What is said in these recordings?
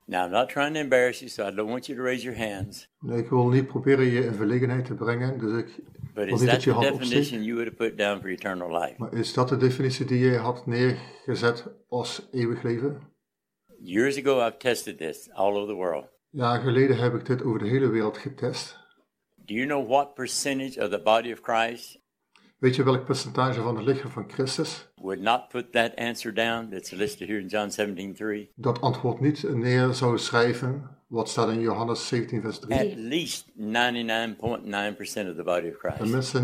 Now, I'm not trying to embarrass you, so I don't want you to raise your hands. Nee, ik wil niet proberen je in verlegenheid te brengen, dus ik But wil is niet that dat je the hand opsteekt. definition you would have put down for eternal life? Maar is dat de definitie die je had neergezet als eeuwig leven? Years ago, I've tested this all over the world. Jaren geleden heb ik dit over de hele wereld getest. Do you know what percentage of the body of Christ Weet je welk percentage van het lichaam van Christus would not put that answer down that's listed here in John 17:3? dat antwoord niet neer zou schrijven, wat staat in Johannes 17 vers 3? At least 99.9% of the body of Christ Tenminste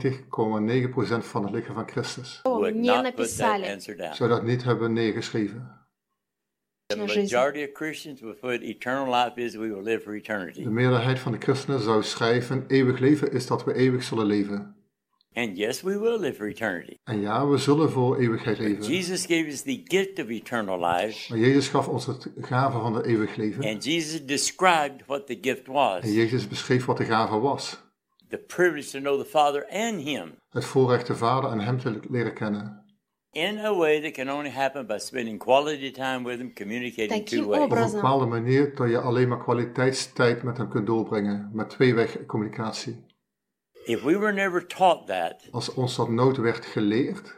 99,9% van het lichaam van Christus would Не not put that написали. answer down. zou dat niet hebben neergeschreven. The majority of Christians will put eternal life is we will live for eternity. De meerderheid van de christenen zou schrijven, eeuwig leven is dat we eeuwig zullen leven. And yes, we will live for eternity. En ja, we zullen voor eeuwigheid leven. Jesus gave us the gift of eternal life, Maar Jezus gaf ons het gave van het eeuwig leven. and Jesus described what the gift was. En Jezus beschreef wat de gave was. The privilege to know the Father and Him Het voorrecht de Vader en hem te leren kennen. in a way that can only happen by spending quality time with Him, communicating Таким two ways. Op een образом, bepaalde manier dat je alleen maar kwaliteitstijd met hem kunt doorbrengen. Met tweeweg communicatie. If we were never taught that, Als ons dat nooit werd geleerd.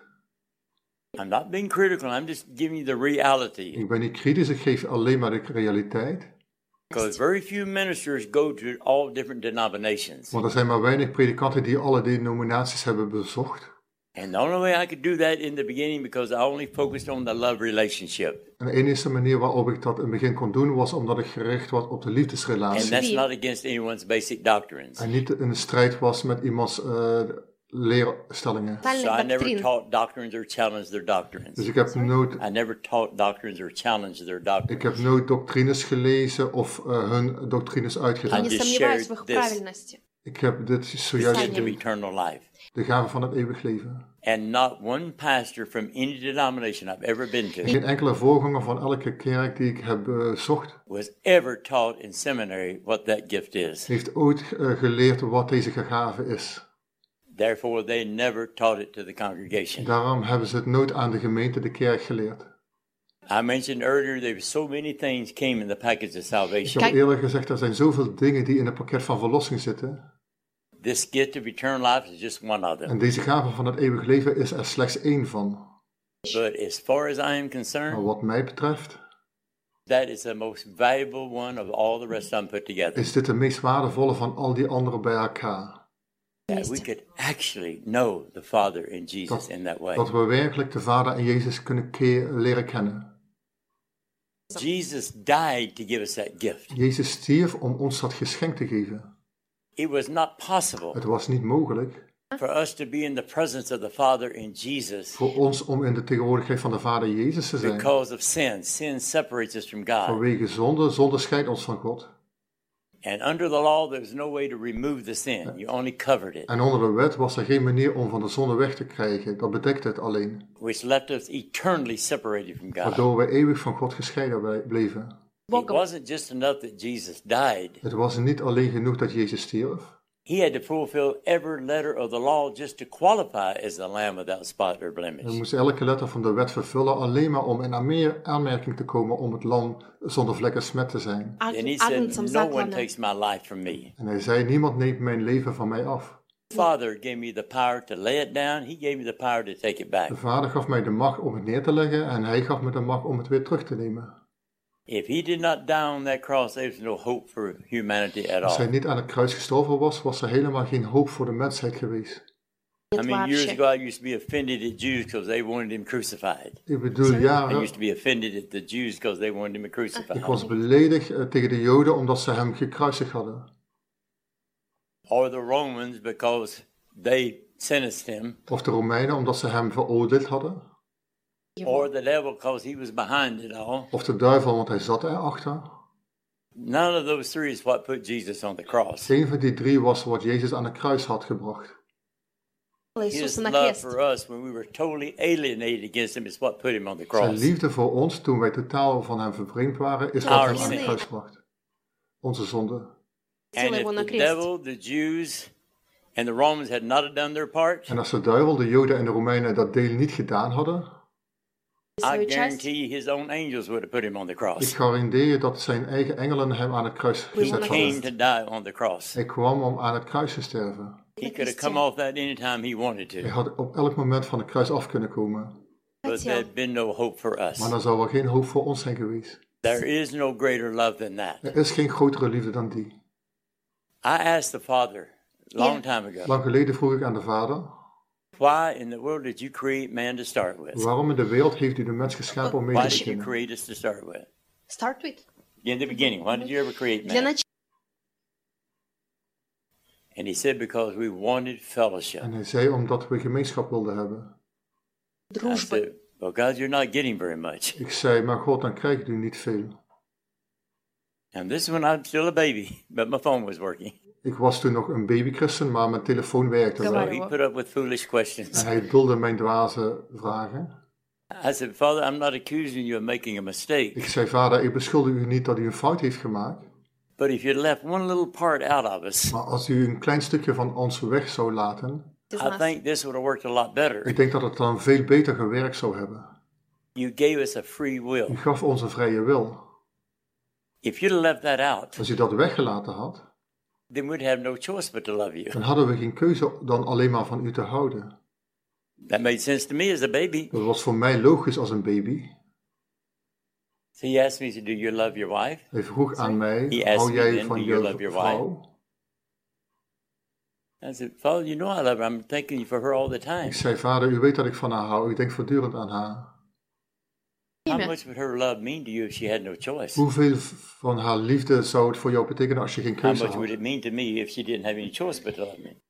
I'm not being critical, I'm just giving you the reality. Ik ben niet kritisch, ik geef alleen maar de realiteit. Because very few ministers go to all different denominations. Want er zijn maar weinig predikanten die alle denominaties hebben bezocht. And the only way I could do that in the beginning because I only focused on the love relationship. En de enige manier waarop ik dat in het begin kon doen was omdat ik gericht was op de And liefdesrelatie. that's not against anyone's basic doctrines. En niet in de strijd was met iemands leerstellingen. So I тотальных never доктрин. taught doctrines or challenged their doctrines. Dus ik heb nooit, I never taught doctrines or challenged their doctrines. ik heb nooit doctrines gelezen of hun doctrines Я uitgelegd. не just сомневаюсь в shared их this. правильности. Ik heb dit The zojuist gift of gelezen. eternal life. De gave van het eeuwig leven. And not one pastor from any denomination I've ever been to Geen enkele voorganger van elke kerk die ik heb bezocht, was ever taught in seminary what that gift is. heeft ooit geleerd wat deze gave is. Therefore, they never taught it to the congregation. Daarom hebben ze het nooit aan de gemeente, de kerk geleerd. I mentioned earlier there were so many things came in the package of Ik salvation. heb eerder gezegd, er zijn zoveel dingen die in het pakket van verlossing zitten. This gift of eternal life is just one of them. En deze gave van het eeuwig leven is er slechts één van. But as far as I am Maar concerned, wat mij betreft, that is the most valuable one of all the rest of them put together. is dit de meest waardevolle van al die andere bij elkaar. That we could actually know the Father in Jesus in that way. Dat we werkelijk de Vader en Jezus kunnen leren kennen. Jesus died to give us that gift. Jezus stierf om ons dat geschenk te geven. It was not possible Het was niet mogelijk for us to be in the presence of the Father in Jesus voor ons om in de tegenwoordigheid van de Vader Jezus te zijn. because of sin. Sin separates us from God. Vanwege zonde, zonde scheidt ons van God. And under the law, there was no way to remove the sin. You only covered it, En onder de wet was er geen manier om van de zonde weg te krijgen. Dat bedekte het alleen. which left us eternally separated from God. Waardoor we eeuwig van God gescheiden bleven. It wasn't just enough that Jesus died. Het was niet alleen genoeg dat Jezus stierf. He had to fulfill every letter of the law just to qualify as the Lamb without spot or Hij blemish. moest elke letter van de wet vervullen alleen maar om in aanmerking te komen om het lam zonder vlek en smet te zijn. And he Агнцем said, no one закланным. takes my life from me. En hij zei, niemand neemt mijn leven van mij af. The Father gave me the power to lay it down. He gave me the power to take it back. De Vader gaf mij de macht om het neer te leggen en hij gaf me de macht om het weer terug te nemen. If he did not die on that cross, there's no hope for humanity at Als hij all. niet aan het kruis gestorven was, was er helemaal geen hoop voor de mensheid geweest. I mean, years вообще. ago, I used to be offended at Jews because they wanted him crucified. Ik bedoel, I jaren, used to be offended at the Jews because they wanted him ik crucified. was beledigd tegen de Joden omdat ze hem gekruisigd hadden. Or the Romans because they sentenced him. Of de Romeinen omdat ze hem veroordeeld hadden. Or the devil because he was behind it all. Of de duivel, want hij zat erachter. None of those three is what put Jesus on the cross. Geen van die drie was wat Jezus aan het kruis had gebracht. His Иисуса на love крест. for us when we were totally alienated against him is what put him on the Zijn cross. liefde voor ons, toen wij totaal van hem vervreemd waren, is wat Our hem aan het sin. kruis bracht. Onze zonde. And Сила if его на the крест. devil, the Jews, and the Romans had not done their part, En als de duivel, de Joden en de Romeinen dat deel niet gedaan hadden, I свою часть. guarantee his own angels would have put him on the Ik cross. garandeer je dat zijn eigen engelen hem aan het kruis He gezet He came hadden. to die on the cross. Hij kwam om aan het kruis te sterven. He could have come off that anytime he wanted Hij to. had op elk moment van het kruis af kunnen komen. But there had been no hope for Maar us. dan zou er geen hoop voor ons zijn geweest. There is no greater love than that. Er is geen grotere liefde dan die. I asked the Father a long time ago, Lang geleden vroeg ik aan de Vader, why in the world did you create man to start with? waarom in de wereld heeft u de mens geschapen om mee Why te did you beginnen? create us to start with? Start with. In the beginning, why did you ever create Для man? начала. And he said, because we wanted fellowship. En hij zei omdat we gemeenschap wilden hebben. I Дружбы. said, well, God, you're not getting very much. Ik zei, maar God, dan krijgt u niet veel. And this is when I'm still a baby, but my phone was working. Ik was toen nog een babychristen, maar mijn telefoon werkte So wel. he put up with foolish questions. En hij dulde mijn dwaze vragen. I said, Father, I'm not accusing you of making a mistake. Ik zei, Vader, ik beschuldig u niet dat u een fout heeft gemaakt. But if you left one little part out of us, Maar als u een klein stukje van ons weg zou laten, Из I нас. think this would have worked a lot better. ik denk dat het dan veel beter gewerkt zou hebben. You gave us a free will. U gaf ons een vrije wil. If you'd have left that out, Als u dat weggelaten had, then we'd have no choice but to love you. dan hadden we geen keuze dan alleen maar van u te houden. That made sense to me as a baby. Dat was voor mij logisch als een baby. So he asked me, do you love your wife? Hij vroeg aan mij, He asked hou me jij then, van do you je love your vrouw? I said, Father, you know I love her. I'm thinking for her all the time. Ik zei, Vader, u weet dat ik van haar hou. Ik denk voortdurend aan haar. How Имя. much would her love mean to you if she had no choice? Hoeveel van haar liefde zou het voor jou betekenen als je geen How keuze much would had? it mean to me if she didn't have any choice but to love me?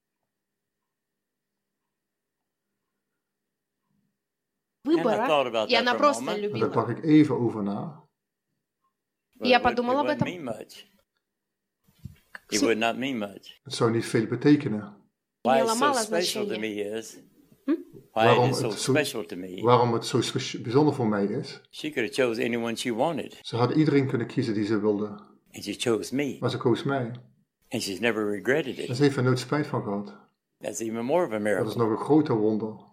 Выбора. thought about И that она for a просто moment. En daar любила. dacht ik even over na. But Я it подумала об wouldn't этом. mean much. It would not mean much. Het zou niet veel betekenen. Why Имело it's so мало special to значения. me is, why Waarom it is so het zo- special to me, Waarom het zo bijzonder voor mij is. she could have chose anyone she wanted, Ze had iedereen kunnen kiezen die ze wilde. and she chose me, Maar ze koos mij. and she's never regretted En it. ze heeft er nooit spijt van gehad. That's even more of a Dat is miracle. nog een groter wonder.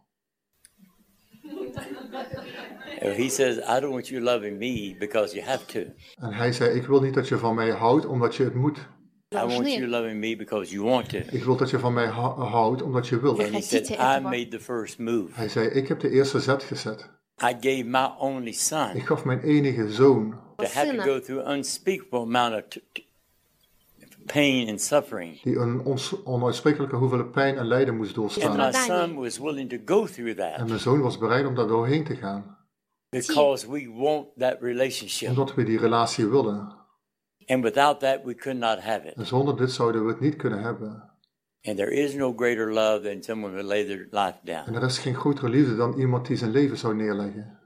He says, I don't want you loving me because you have to. En hij zei, ik wil niet dat je van mij houdt omdat je het moet. I want Должны. you loving me because you want to. Ik wil dat je van mij houdt omdat je wil. And he said, Хотите I этого. made the first move. Hij zei, ik heb de eerste zet gezet. I gave my only son Ik gaf mijn enige zoon, to have to go through unspeakable amount of pain and suffering. die een onuitsprekelijke hoeveelheid pijn en lijden moest And doorstaan. my son was willing to go through En that mijn zoon was bereid om daar doorheen te gaan. because we want that relationship. Omdat we die relatie willen. And without that, we could not have it. En zonder dit zouden we het niet kunnen hebben. And there is no greater love than someone who lay their life En down. er is geen grotere liefde dan iemand die zijn leven zou neerleggen.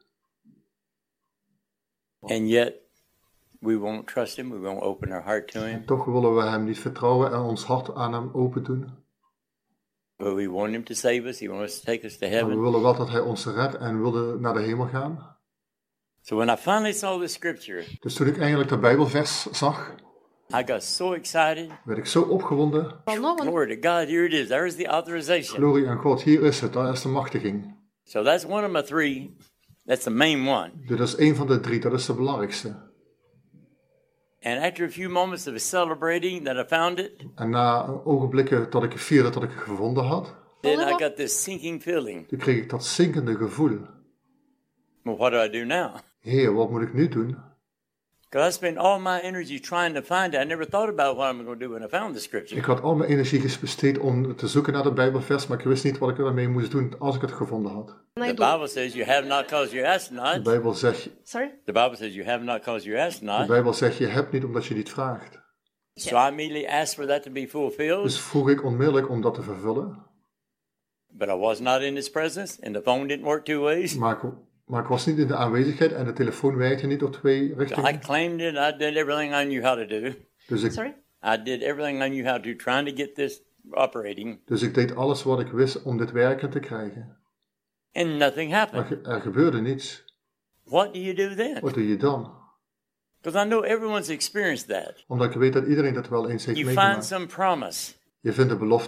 And yet, we won't trust him. We won't open our heart to him. Toch willen we hem niet vertrouwen en ons hart aan hem open doen. But we want him to save us. He wants to take us to Maar we heaven. willen wel dat hij ons redt en wilde naar de hemel gaan. So when I finally saw the scripture, Dus toen ik eindelijk de Bijbelvers zag, I got so excited. werd ik zo opgewonden. Волнован. Glory to God, here it is. There's the authorization. Glorie aan God, hier is het, daar is de machtiging. So that's one of my three. That's the main one. Dit is één van de drie, dat is de belangrijkste. And after a few moments of celebrating that I found it, En na ogenblikken dat ik vierde dat ik het gevonden had, then I got this sinking feeling. toen kreeg ik dat zinkende gevoel. Well, what do I do now? Heer, wat moet ik nu doen? Because I spent all my energy trying to find it. I never thought about what I'm going to do when I found the scripture. Ik had al mijn energie besteed om te zoeken naar de Bijbelvers, maar ik wist niet wat ik ermee moest doen als ik het gevonden had. The Найду. Bible says you have not because you ask De not. Bijbel zegt, Sorry? The Bible says you have not because you ask de not. Bijbel zegt, je hebt niet omdat je niet vraagt. So I immediately asked for that to be fulfilled, Dus vroeg ik onmiddellijk om dat te vervullen. but I was not in his presence and the phone didn't work two ways. Maar ik was niet in de aanwezigheid en de telefoon werkte niet op twee So I richtingen. claimed it. I did everything I knew how to do. Sorry? I did everything I knew how to do, trying to get this operating, Dus ik deed alles wat ik wist om dit werken te krijgen. and nothing Maar happened. er gebeurde niets. What do you do then? Wat doe je dan? Because I know everyone's experienced that. Omdat ik weet dat iedereen dat wel eens heeft You find meegemaakt. some promise, Je vindt een belofte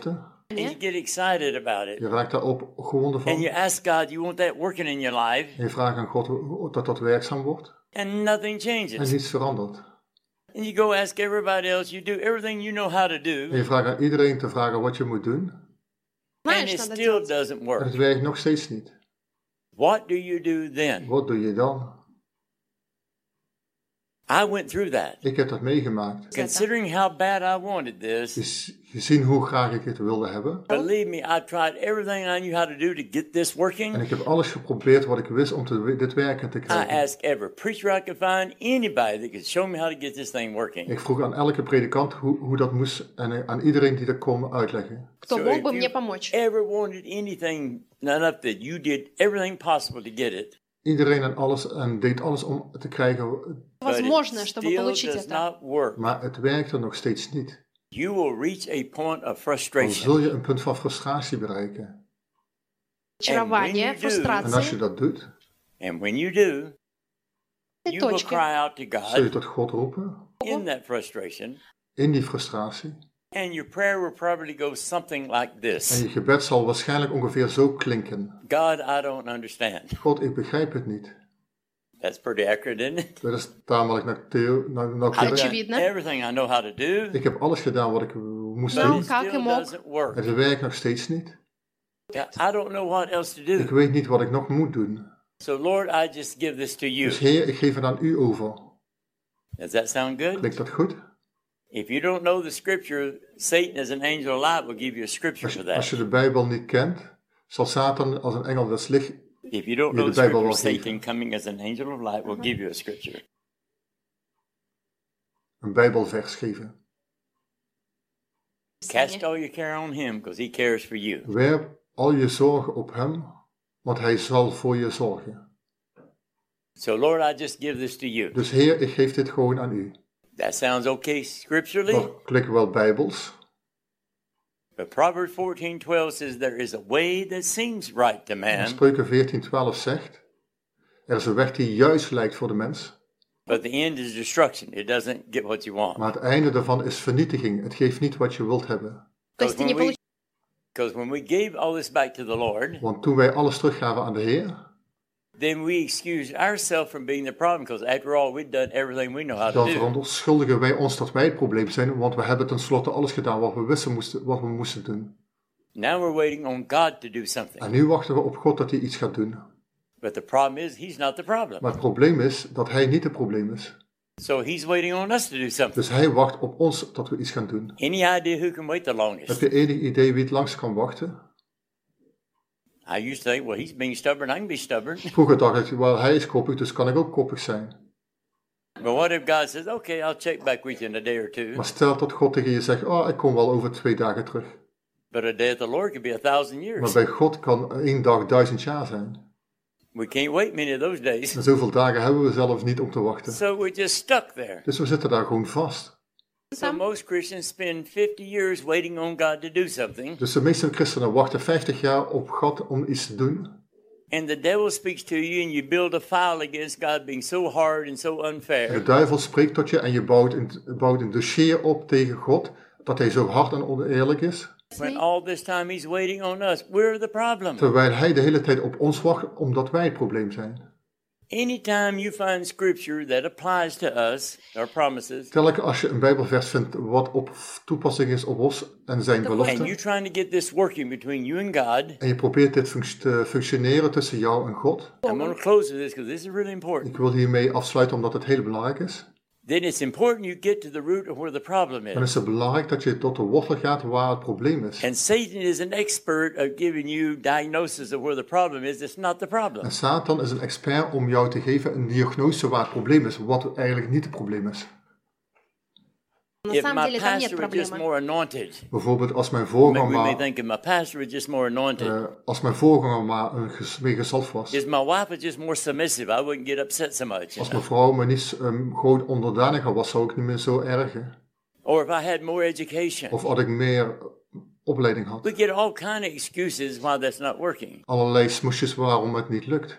And you get excited about it. Je raakt daarop gewonden van. And you ask God, you want that working in your life. En je vraagt aan God dat dat werkzaam wordt. And nothing En changes. niets verandert. And you go ask everybody else, you do everything you know how to do. En je vraagt aan iedereen te vragen wat je moet doen. And Знаешь, it надо still делать. doesn't En work. het werkt nog steeds niet. What do you do then? Wat doe je dan? I went through that. Ik heb dat meegemaakt. Considering how bad I wanted this, Gezien hoe graag ik het wilde hebben. believe me, I tried everything I knew how to do to get this En working. ik heb alles geprobeerd wat ik wist om dit werken te I krijgen. asked every preacher I could find, anybody that could show me how to get this thing working. Ik vroeg aan elke predikant hoe dat moest en aan iedereen die dat kon uitleggen. Кто So мог if бы мне you помочь? ever wanted anything enough that you did everything possible to get it, Iedereen en deed alles om te krijgen, but it Возможно, чтобы still получить does это. not work, maar het werkte nog steeds niet. you will reach a point of Dan frustration. zul je een punt van frustratie bereiken. Разочарование, And when you do- En als je фрустрации. dat doet, And when you do, Этой you will точки. cry out to zul je God tot God roepen in that frustration, in die frustratie. and your prayer will probably go something like En this. je gebed zal waarschijnlijk ongeveer zo klinken. God, I don't understand. God, ik begrijp het niet. That's pretty accurate, isn't it? Dat is tamelijk I've nauwkeurig. done Очевидно. everything I know how to do, Ik heb alles gedaan wat ik moest but doen. it как и still мог. doesn't work. Het werkt nog steeds niet. I don't know what else to Ik do. weet niet wat ik nog moet doen. So, Lord, I just give this to you. Dus Heer, ik geef het aan u over. Does that sound good? Klinkt dat goed? If you don't know the scripture, Satan as an angel of light will give you a scripture for Als je that. de Bijbel niet kent, zal Satan als een engel des licht If you don't je know de the Bijbel scripture, wel geven. Satan coming as an angel of light will give you a scripture. een Bijbelvers geven. Cast all your care on him because he cares for you. Werp al je zorgen op hem, want hij zal voor je zorgen. So, Lord, I just give this to you. Dus Heer, ik geef dit gewoon aan u. That sounds okay scripturally, Dat klinkt wel bijbels, but Proverbs 14:12 says there is a way that seems right to man, Spreuken 14:12 zegt, er is een weg die juist lijkt voor de mens, but the end is destruction. It doesn't get what you want. maar het einde daarvan is vernietiging. Het geeft niet wat je wilt hebben. То есть ты не получишь. Because when we gave all this back to the Lord, Want toen wij alles teruggaven aan de Heer, then we excused ourselves from being the problem because after all, we'd done everything we know how to dan do. verontschuldigen wij ons dat wij het probleem zijn, want we hebben tenslotte alles gedaan wat we wisten wat we moesten doen. Now we're waiting on God to do something. En nu wachten we op God dat hij iets gaat doen. But the problem is, he's not the problem. Maar het probleem is dat hij niet het probleem is. So he's waiting on us to do something. Dus hij wacht op ons dat we iets gaan doen. Any idea who can wait the Heb longest? je enig idee wie het langst kan wachten? I used to think, well, he's being stubborn, I can be stubborn. Vroeger dacht ik, wel, hij is koppig, dus kan ik ook koppig zijn. But what if God says, okay, I'll check back with you in a day or two. Maar stel dat God tegen je zegt, oh, ik kom wel over 2 dagen terug. But a day at the Lord could be 1,000 Maar years. bij God kan 1 dag 1000 jaar zijn. We can't wait many of those days. En zoveel dagen hebben we zelf niet om te wachten. So we're just stuck there. Dus we zitten daar gewoon vast. So most Christians spend 50 years waiting on God to do something. Dus de meeste christenen wachten 50 jaar op God om iets te doen. And the devil speaks to you and you build a file against God being so hard and so De unfair. duivel spreekt tot je en je bouwt een dossier op tegen God, dat hij zo hard en oneerlijk is. When all this time he's waiting on us, we're the problem. Terwijl hij de hele tijd op ons wacht, omdat wij het probleem zijn. Anytime you find scripture that applies to us, our promises, Telkens als je een bijbelvers vindt wat op toepassing is op ons en zijn and you're beloften, trying to get this working between you and God, en je probeert dit te functioneren tussen jou en God. I'm going to close with this because this is really important. Ik wil hiermee afsluiten omdat het heel belangrijk is. Then it's important you get to the root of where the problem Dan is. is het belangrijk dat je tot de wortel gaat waar het probleem is. And Satan is an expert of giving you diagnosis of where the problem is. It's not the problem. En Satan is een expert om jou te geven een diagnose waar het probleem is, wat eigenlijk niet het probleem is. На If самом my деле там нет pastor was just проблемы. more anointed, Bijvoorbeeld als mijn maybe we may voorganger, think if my pastor was just more anointed, maar mee gezalfd was. if my wife was just more submissive, I wouldn't get upset so much. You Als know? mijn vrouw me niet gewoon onderdaniger was, zou ik niet meer zo ergen. Or if I had more education. Of als ik meer opleiding had. We get all kind of excuses why that's not working. Allerlei smoesjes waarom het niet lukt.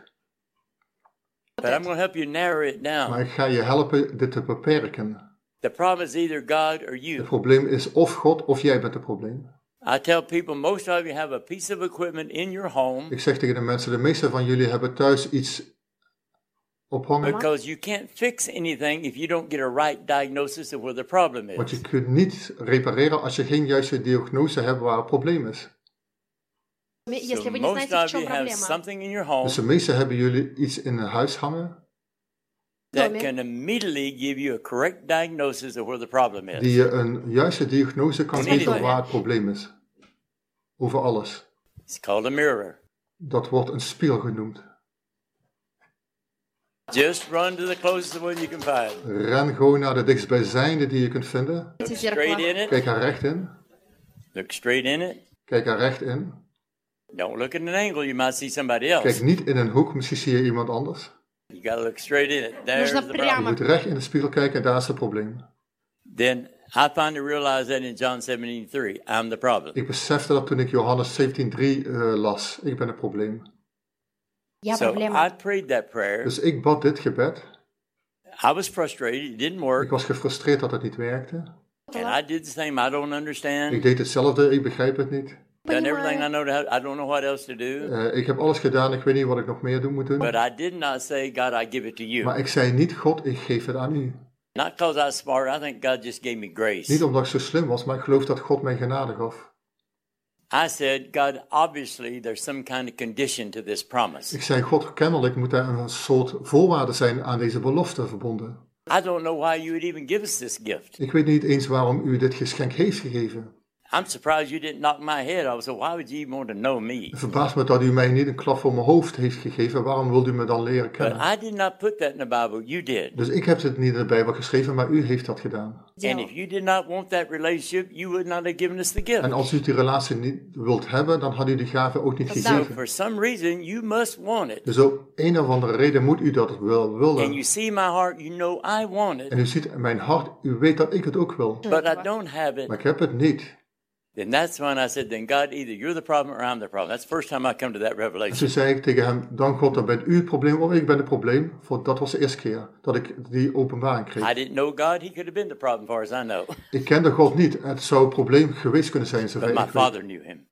But I'm going to help you narrow it Maar down. ik ga je helpen dit te beperken. The problem is either God or Het you. probleem is of God of jij bent het probleem. I tell people, most of you have a piece of equipment in your home Ik zeg tegen de mensen, de meeste van jullie hebben thuis iets ophangen. because you can't fix anything if you don't get a right diagnosis of where the problem Want je is. kunt niet repareren als je geen juiste diagnose hebt waar het probleem is. Если So вы не most знаете, в of чем you have проблема. something in your home Dus de meeste hebben jullie iets in huis hangen that can immediately give you a correct diagnosis of where the problem die is. je een juiste diagnose kan Anything. geven waar het probleem is. Over alles. It's called a mirror. Dat wordt een spiegel genoemd. Just run to the closest one you can find. Ren gewoon naar de dichtstbijzijnde die je kunt vinden. Эти Straight зеркала. in it. Kijk er recht in. Look straight in it. Kijk er recht in. Don't look at an angle. You might see somebody else. Kijk niet in een hoek, misschien zie je iemand anders. You got to look straight in it. There's Нужно the Je problem. moet recht in de spiegel kijken en daar is het probleem. Then I finally realized that in John 17:3, I'm the problem. Ik besefte dat toen ik Johannes 17:3 las. Ik ben het probleem. Я So проблема. I prayed that prayer. Dus ik bad dit gebed. I was frustrated. It didn't Ik work. was gefrustreerd dat het niet werkte. And I did the same. I don't Ik understand. deed hetzelfde, ik begrijp het niet. Done everything I Понимаю. know. I don't know what else to do. Ik heb alles gedaan, ik weet niet wat ik nog meer moet doen. But I did not say, God, I give it to you. Maar ik zei niet, God, ik geef het aan u. Not because I was smart. I think God just gave me grace. Niet omdat ik zo slim was, maar ik geloof dat God mij genade gaf. I said, God, obviously there's some kind of condition to this promise. Ik zei, God, kennelijk moet er een soort voorwaarde zijn aan deze belofte verbonden. I don't know why you would even give us this gift. Ik weet niet eens waarom u dit geschenk heeft gegeven. I'm surprised you didn't knock my head off. So why would you even want to know me? Het verbaast me dat u mij niet een klap voor mijn hoofd heeft gegeven. Waarom wilt u me dan leren But kennen? I did not put that in the Bible. You did. Dus ik heb het niet in de Bijbel geschreven, maar u heeft dat gedaan. And if you did not want that relationship, you would not have given us the gift. En als u die relatie niet wilt hebben, dan had u die gave ook niet Dat So gegeven. for some reason, you must want it. Dus op een of andere reden moet u dat wel And willen. you see my heart, you know I want En it, u ziet in mijn hart, u weet dat ik het ook wil. but I don't have it. Maar ik heb het niet. Then that's when I said, then God, either you're the problem or I'm the problem. That's the first time I come to that En revelation. toen zei ik tegen hem, dan God, dan bent u het probleem of ik ben het probleem. Dat was de eerste keer dat ik die openbaring I kreeg. didn't know God. He could have been the problem, as far as I know. Ik kende God niet. Het zou een probleem geweest kunnen zijn, zover But my ik weet. father knew him.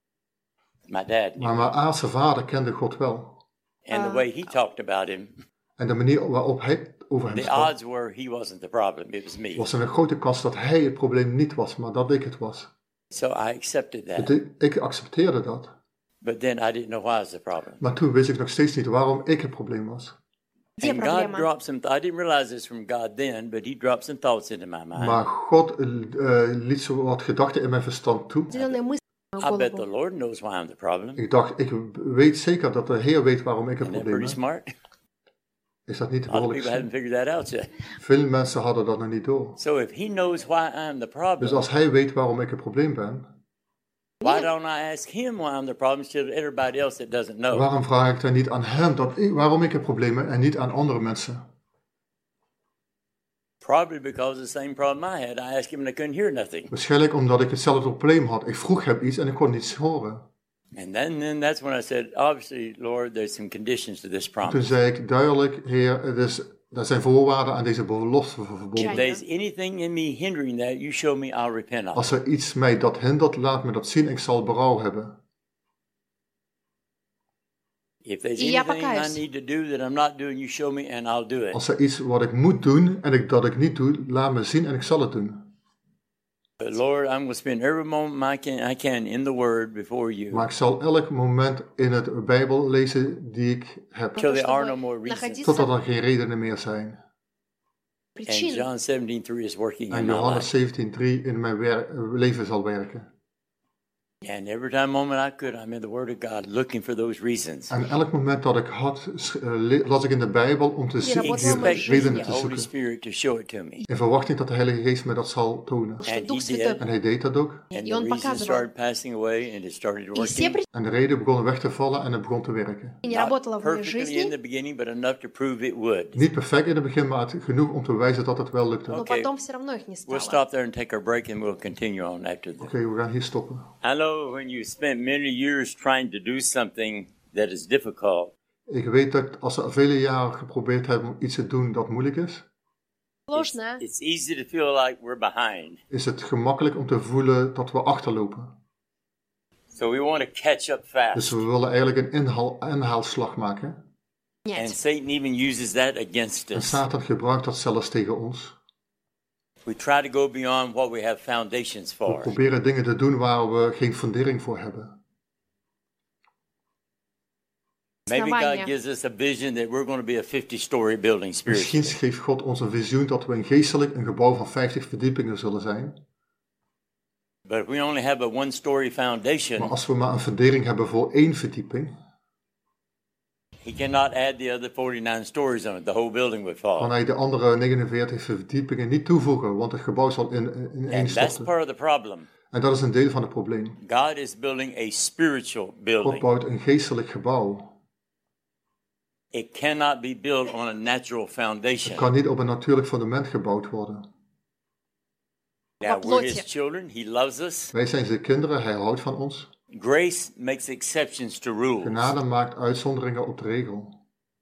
My dad knew. Maar mijn aardse vader kende God wel. And the way he talked about him, En de manier waarop hij over hem the sprak, odds were he wasn't the problem. It was me. was er een grote kans dat hij het probleem niet was, maar dat ik het was. So I accepted that. Ik accepteerde dat. But then I didn't know why I was the problem. Maar toen wist ik nog steeds niet waarom ik het probleem was. Где And God проблема? dropped some, I didn't realize this from God then, but he dropped some thoughts into my mind. Maar God liet zo wat gedachten in mijn verstand toe. Определенные мысли в мою I bet the голову. Lord knows why I'm the problem. Ik dacht, ik weet zeker dat de Heer weet waarom ik het Isn't that probleem pretty heb. smart? Is dat niet A lot of behoorlijk people hadn't slim? figured that out yet. Veel mensen hadden dat nog niet door. So if he knows why I'm the Dus problem, als hij weet waarom ik het probleem ben, why don't I ask him why I'm the problem instead of everybody else that doesn't know? waarom vraag ik dan niet aan hem waarom ik het probleem ben en niet aan andere mensen? Probably because the same problem I had. I asked him and I couldn't hear nothing. Waarschijnlijk omdat ik hetzelfde probleem had. Ik vroeg hem iets en ik kon niets horen. And then that's when I said, obviously, Lord, there's some conditions to this Toen promise. zei ik duidelijk, Heer, er zijn voorwaarden aan deze belofte If verbonden. there's anything in me hindering that, you show me, I'll repent of. Als er iets mij dat hindert, laat me dat zien, ik zal berouw hebben. If there's Ja, anything I покаюсь. need to do that I'm not doing, you show me and I'll do it. Als er iets wat ik moet doen en dat ik niet doe, laat me zien en ik zal het doen. But Lord, I'm going to spend every moment I can in the Word before you. Maar ik zal elk moment in het Bijbel lezen die ik heb. Till there are Чтобы no more reasons. находиться Totdat er geen redenen meer zijn. And причин. John 17:3 is working En in my Johannes life. 17:3 in mijn leven zal werken. And every time moment I could, I'm in the Word of God looking for those reasons. En elk moment dat ik had, las ik in de Bijbel om te работала zoeken, моя Expecting redenen the te Holy zoeken. Spirit to show it to me. In verwachting dat de Heilige Geest me dat zal tonen. Что And Дух he Святой. did. En hij deed dat ook. And И the он reasons показывал. started passing away and it started И все working. En de reden begon weg te vallen en het begon te werken. причины не Not работало в моей perfectly in жизни, the beginning, but enough to prove it would. Niet perfect in het begin, maar genoeg om te wijzen dat het wel lukte. но Okay. потом все равно их не We'll стало. stop there and take our break and we'll continue on after this. Oké, we gaan hier stoppen. I know when you spent many years trying to do something that is difficult, Ik weet dat als we vele jaren geprobeerd hebben om iets te doen dat moeilijk is, Сложно. it's easy to feel like we're behind. is het gemakkelijk om te voelen dat we achterlopen. So we want to catch up fast. Dus we willen eigenlijk een inhaalslag maken. And Нет. Satan even uses that against En us. Satan gebruikt dat zelfs tegen ons. We try to go beyond what we have foundations We for. proberen dingen te doen waar we geen fundering voor hebben. Maybe God Основания. gives us a vision that we're going to be a 50-story building Misschien spiritually. geeft God ons een visioen dat we een geestelijk een gebouw van 50 verdiepingen zullen zijn. But if we only have a one-story Maar foundation, als we maar een fundering hebben voor 1 verdieping, he cannot add the other 49 stories on it. The whole building would kan fall. hij de andere 49 verdiepingen niet toevoegen, want het gebouw zal in één And that's storten. part of the problem. En dat is een deel van het probleem. God is building a spiritual God building. bouwt een geestelijk gebouw. It cannot be built on a natural Het foundation. kan niet op een natuurlijk fundament gebouwd worden. Now, we're plotje. his children. He loves us. Wij zijn zijn kinderen, hij houdt van ons. Grace makes exceptions to rules Genade maakt uitzonderingen op de regel.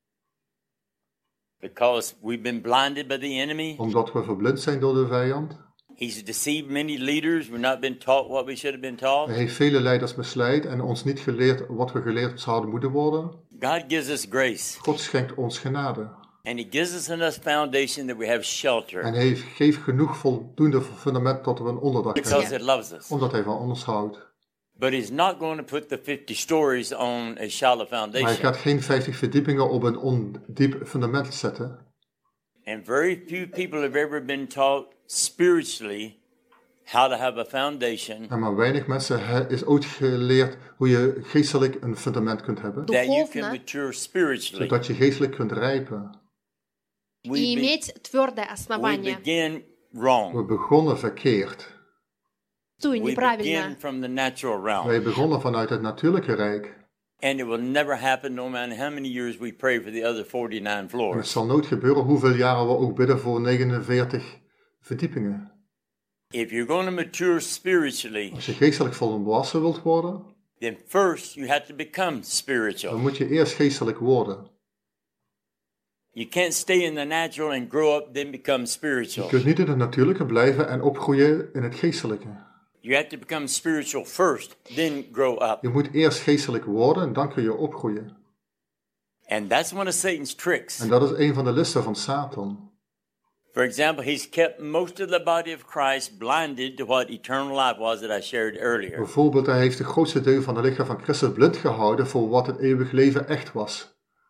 because we've been blinded by the enemy. Omdat we verblind zijn door de vijand. He's deceived many leaders. We've not been taught what we should have been taught. Hij heeft vele leiders misleid en ons niet geleerd wat we geleerd zouden moeten worden. God gives us grace, God schenkt ons genade. and He gives us enough foundation that we have shelter En hij geeft genoeg voldoende fundament tot we een onderdak because hebben. it loves us. Omdat hij van ons houdt. But He's not going to put the 50 stories on a shallow Maar hij foundation. gaat geen 50 verdiepingen op een ondiep fundament zetten. And very few people have ever been taught spiritually how to have a foundation En maar weinig mensen is ooit geleerd hoe je geestelijk een fundament kunt hebben. that you can Духовно mature spiritually. Zodat je geestelijk kunt rijpen. и We иметь твердое we основание. begin wrong. We begonnen verkeerd. Зачастую We begin неправильно. from the natural realm. Wij begonnen vanuit het natuurlijke rijk. And it will never happen no matter how many years we pray for the other 49 En het floors. zal nooit gebeuren hoeveel jaren we ook bidden voor 49 verdiepingen. If you're going to mature spiritually, Als je geestelijk volwassen wilt worden, then first you have to become dan spiritual. moet je eerst geestelijk worden. You can't stay in the natural and grow up, then become Je spiritual. kunt niet in het natuurlijke blijven en opgroeien in het geestelijke. You have to become spiritual first, then grow up. Je moet eerst geestelijk worden en dan kun je opgroeien. And that's one of Satan's tricks. En dat is een van de listen van Satan. For example, he's kept most of the body of Christ blinded to what eternal life was that I shared earlier. Bijvoorbeeld, hij heeft de grootste deel van het lichaam van Christus blind gehouden voor wat het eeuwig leven echt was.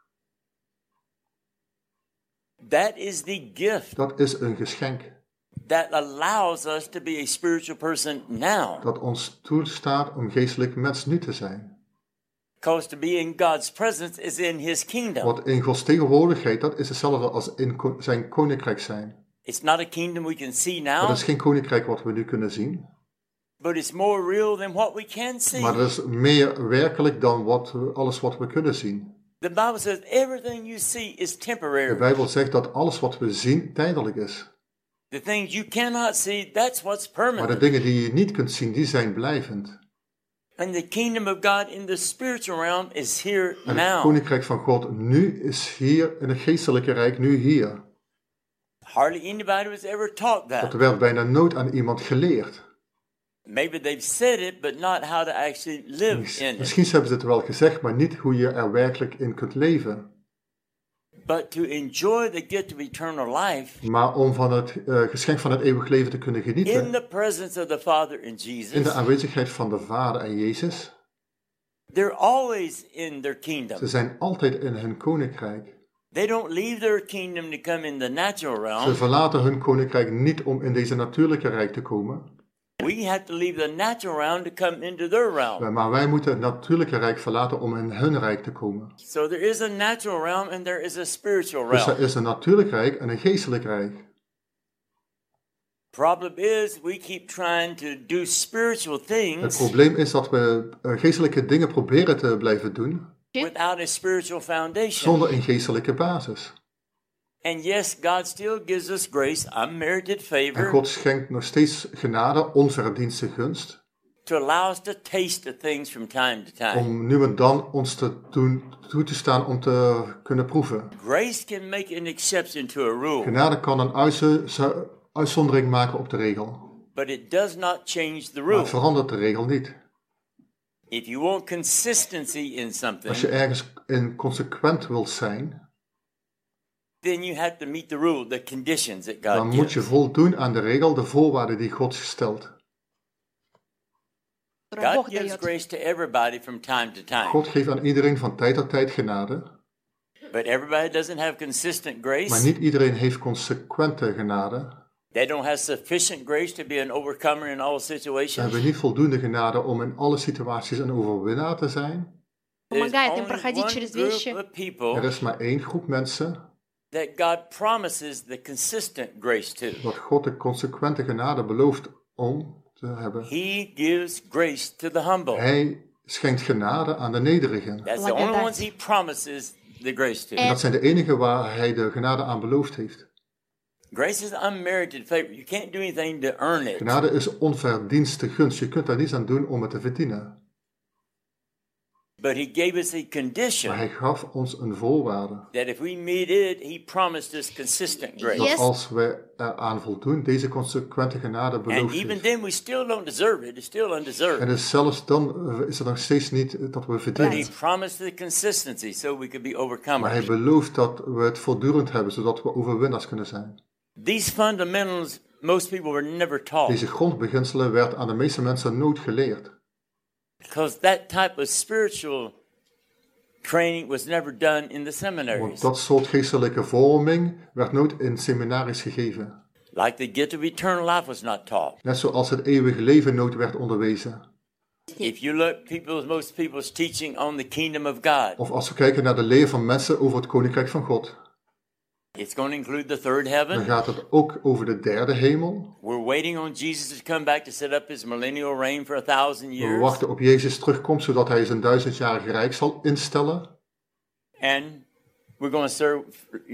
That is the gift Dat is een geschenk that allows us to be a spiritual person now. dat ons toestaat om geestelijk mens nu te zijn. Because to be in God's presence is in his kingdom. Want in Gods tegenwoordigheid, dat is hetzelfde als in zijn koninkrijk zijn. It's not a kingdom we can see Dat now, is geen koninkrijk wat we nu kunnen zien. but it's more real than what we can see. Maar dat is meer werkelijk dan alles wat we kunnen zien. The Bible says everything you see is De temporary. Bijbel zegt dat alles wat we zien tijdelijk is. The things you cannot see, that's what's Maar de permanent. dingen die je niet kunt zien, die zijn blijvend. And the kingdom of God in the spiritual realm is here En het now. koninkrijk van God nu is hier, in het geestelijke rijk nu hier. Hardly anybody was ever taught Dat that. werd bijna nooit aan iemand geleerd. Maybe they've said it, but not how to actually live in it. Misschien hebben ze het wel gezegd, maar niet hoe je er werkelijk in kunt leven. But to enjoy the gift of eternal life Maar om van het geschenk van het eeuwig leven te kunnen in genieten, the presence of the Father and in de Jesus, aanwezigheid van de Vader en Jezus, they're always in their ze kingdom. zijn altijd in hun koninkrijk. They don't leave their kingdom to come in the natural Ze realm. verlaten hun koninkrijk niet om in deze natuurlijke rijk te komen, We have to leave the natural realm to come into their realm. maar wij moeten het natuurlijke rijk verlaten om in hun rijk te komen. So there is a natural realm and there is a spiritual Dus er realm. is een natuurlijk rijk en een geestelijk rijk. Problem is we keep trying to do spiritual Het things probleem is dat we geestelijke dingen proberen te blijven doen, without a spiritual foundation. zonder een geestelijke basis. And yes, God still gives us grace, unmerited En favor, God schenkt nog steeds genade, onverdienste gunst, to allow us to taste the things from time to time. om nu en dan ons toe te staan om te kunnen proeven. Grace can make an exception to a rule, Genade kan een uitzondering maken op de regel, but it does not change the maar het rule. verandert de regel niet. If you want consistency in Als something, je ergens in consequent wilt zijn, then you have to meet the rule, the conditions that dan God moet je gives. voldoen aan de regel, de voorwaarden die God stelt. Которое God Бог gives дает. grace to everybody from time to time. God geeft aan iedereen van tijd tot tijd genade, But everybody doesn't have consistent maar grace. niet iedereen heeft consequente genade. They don't have sufficient grace to be an overcomer in all Ze hebben situations. niet voldoende genade om in alle situaties een overwinnaar te zijn. There's Помогает им only проходить one через group вещи. of Er people is maar één groep mensen that God promises the consistent grace to. dat God de consequente genade belooft om te hebben. He gives grace to the humble. Hij schenkt genade aan de nederigen. That's the only Благодать. ones he promises the grace to. En dat zijn de enigen waar hij de genade aan beloofd heeft. Grace is unmerited favor. You can't do anything to earn it. Genade is onverdienste gunst. Je kunt daar niets aan doen om het te verdienen. But he gave us a Maar condition hij gaf ons een voorwaarde. that if we meet it, he promised us consistent grace. Dat Yes. als we eraan voldoen, deze consequente genade And beloofd even heeft. then, we still don't deserve it. It's still En undeserved. dus zelfs dan is het nog steeds niet dat we But he verdienen. promised the consistency so we could be Maar hij overcomers. belooft dat we het voortdurend hebben, zodat we overwinnaars kunnen zijn. These fundamentals, most people were never taught Deze grondbeginselen werd aan de meeste mensen nooit geleerd. because that type of spiritual training was never done in the Want seminaries. dat soort geestelijke vorming werd nooit in seminaries gegeven. Like the gift of eternal life was not taught. Net zoals het eeuwige leven nooit werd onderwezen. If you look, most people's teaching on the kingdom of God, Of als we kijken naar de leer van mensen over het koninkrijk van God, it's going to include the third dan heaven. gaat het ook over de derde hemel. We're waiting on Jesus to come back to set up his millennial reign for 1,000 We years. wachten op Jezus terugkomt, zodat hij zijn 1000-jarige rijk zal instellen. And we're going to serve,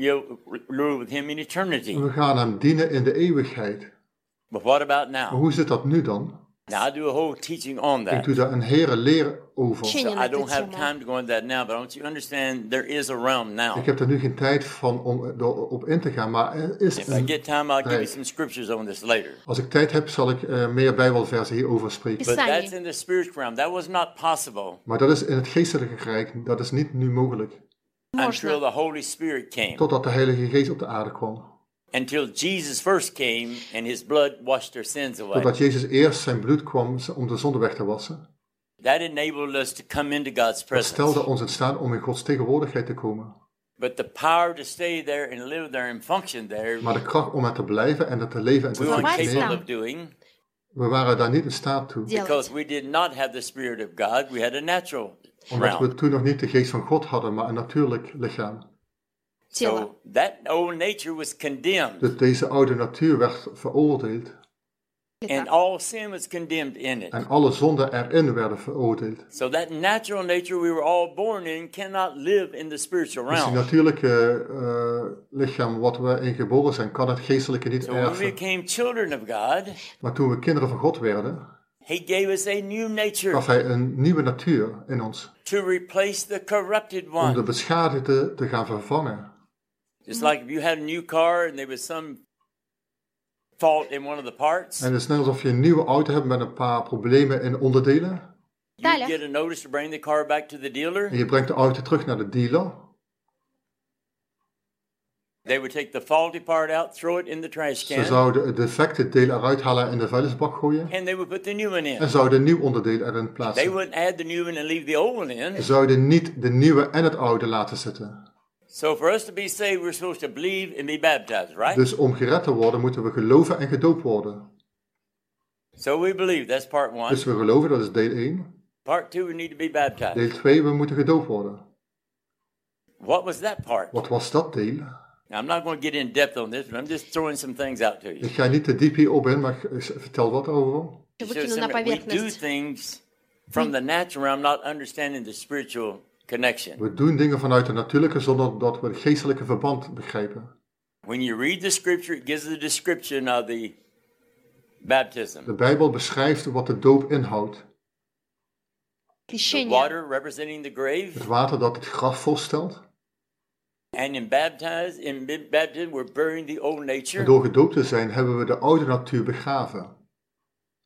rule with him in eternity. En we gaan hem dienen in de eeuwigheid. But what about Maar now? hoe zit dat nu dan? Now, I do a whole teaching on Ik that. doe daar een hele leer over. Учение I на эту don't have тему. time to go into that now, but I want you to understand there is a realm now. Ik heb er nu geen tijd van om op in te gaan, maar er is If I een... get time, I'll give you Right. some scriptures on this later. Als ik tijd heb, zal ik meer Bijbelversen hierover spreken. But Писание. that's in the spiritual realm. That was not possible Maar dat is in het geestelijke rijk, dat is niet nu mogelijk. until Можно. the Holy Spirit came. Totdat de Heilige Geest op de aarde kwam. Until Jesus first came and his blood washed our sins away. Totdat Jezus eerst zijn bloed kwam om de zonde weg te wassen. That enabled us to come into God's Dat presence. stelde ons in staat om in Gods tegenwoordigheid te komen. But the power to stay there and live there and function there, Maar de kracht om er te blijven en er te leven en te we weren't functioneren, capable of doing we waren daar niet in staat toe. because Делать. we did not have the Spirit of God. We had a natural Omdat we realm. toen nog niet de geest van God hadden, maar een natuurlijk lichaam. Тело. So that old nature was condemned, Dus deze oude natuur werd veroordeeld. and all sin was condemned in it. En alle zonden erin werden veroordeeld. So that natural nature we were all born in cannot live in the spiritual Dus die realm. natuurlijke lichaam wat we in geboren zijn, kan het geestelijke niet So when we erven. became children of God, Maar toen we kinderen van God werden, He gave us a new nature gaf hij een nieuwe natuur in ons. to replace the corrupted Om de one. beschadigde te gaan vervangen. Just like if you had a new car and there was some fault in one of the parts, En het is net alsof je een nieuwe auto hebt met een paar problemen in onderdelen. you Далее. get a notice to bring the car back to the dealer. En je brengt de auto terug naar de dealer. They would take the faulty part out, throw it in the trash Ze can, zouden het defecte deel eruit halen en in de vuilnisbak gooien. and they would put the new one in. En zouden een nieuw onderdeel erin They plaatsen. wouldn't add the new one and leave the old one in. Ze zouden niet de nieuwe en het oude laten zitten. So for us to be saved, we're supposed to believe and be baptized, right? Dus om gered te worden, moeten we geloven en gedoopt worden. So we believe, that's part one. Dus we geloven, dat is deel 1. Part two, we need to be baptized. Deel 2, we moeten gedoopt worden. What was that part? Wat was dat deel? Now, I'm not going to get in depth on this, but I'm just throwing some things out to you. Ik ga niet te diep hierop in, maar ik vertel wat over. To show Выкину на some- we do поверхность. things from the natural realm, not understanding the spiritual connection. We doen dingen vanuit de natuurlijke zonder dat we het geestelijke verband begrijpen. When you read the scripture, it gives a description of the baptism. De Bijbel beschrijft wat de doop inhoudt. The Крещение. water representing the grave, Het water dat het graf voorstelt. and in baptism, we're burying the old En nature, door gedoopt te zijn hebben we de oude natuur begraven.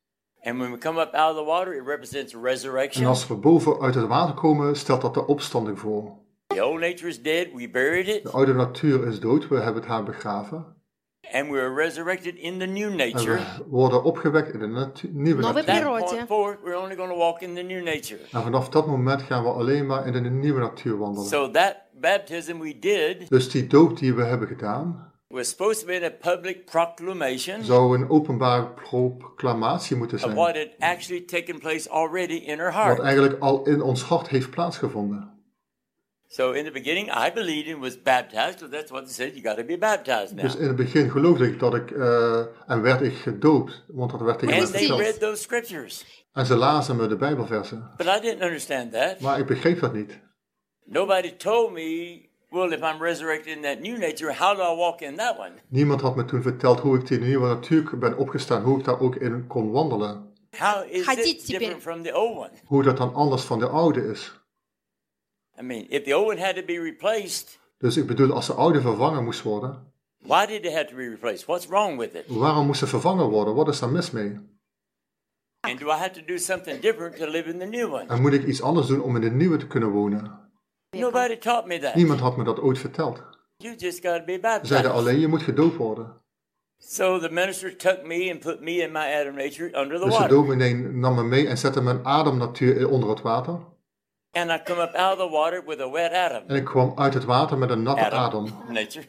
And when we come up out of the water, it represents En resurrection. als we boven uit het water komen, stelt dat de opstanding voor. The old nature is dead. We buried De it. oude natuur is dood, we hebben het haar begraven. And we are resurrected in the new En nature. we worden opgewekt in de nieuwe Новой natuur. That природе. point forward, we're only going to walk in the new nature. En vanaf dat moment gaan we alleen maar in de nieuwe natuur wandelen. So that baptism we did Dus die doop die we hebben gedaan, was supposed to be a public proclamation zou een openbare proclamatie moeten of zijn. what had actually taken place already in our Wat heart. eigenlijk al in ons hart heeft plaatsgevonden. So in the beginning, I believed and was baptized, so that's what they said, you got to be baptized now. Dus in het begin geloofde ik dat ik, en werd ik gedoopt, want dat werd tegen mij And they read verteld. those scriptures. En ze lazen me de Bijbelversen. But I didn't understand that. Maar ik begreep dat niet. Nobody told me, well, if I'm resurrected in that new nature, how do I walk in that one? Niemand had me toen verteld hoe ik die nieuwe natuur ben opgestaan, hoe ik daar ook in kon wandelen. How is Ходить it теперь. different from the old one? Hoe dat dan anders van de oude is. I mean, if the old one had to be replaced, Dus ik bedoel, als de oude vervangen moest worden, why did it have to be replaced? What's wrong with it? waarom moest ze vervangen worden? Wat is daar mis mee? And do I have to do something different to live in the new one? En moet ik iets anders doen om in de nieuwe te kunnen wonen? Nobody taught me that. Niemand had me dat ooit verteld. You just got to be Ze zeiden baptized. alleen, je moet gedoopt worden. So the minister took me and put me and my Adam nature under the Dus de water. dominee nam me mee en zette mijn ademnatuur onder het water. And I come up out of the water with a wet Adam. En ik kwam uit het water met een natte adem. Nature.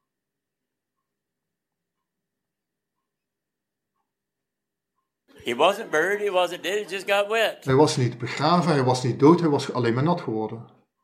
He wasn't buried, he wasn't dead, he just got wet. Hij was niet begraven, hij was niet dood, hij was alleen maar nat geworden.